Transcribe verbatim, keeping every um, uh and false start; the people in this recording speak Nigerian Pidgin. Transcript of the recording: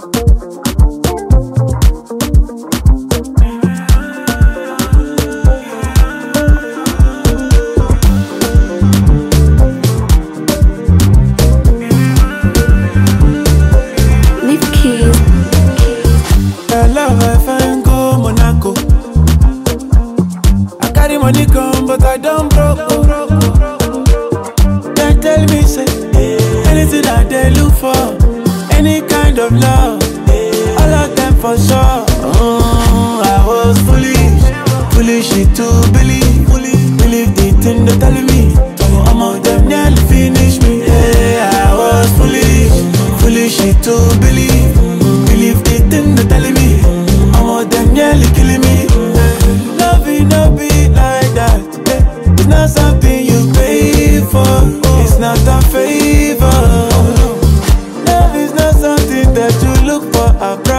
Money come, but I don't broke. They tell me, say, anything that they look for, any kind of love, all of them for sure. Oh, I was foolish, foolish to believe, believe the thing they telling me. Some of them nearly finish me. Yeah, I was foolish, foolish to believe, believe the thing they telling me. Some of them nearly killing me. Love it, no be. It's not something you pay for. It's not a favor. Love is not something that you look for.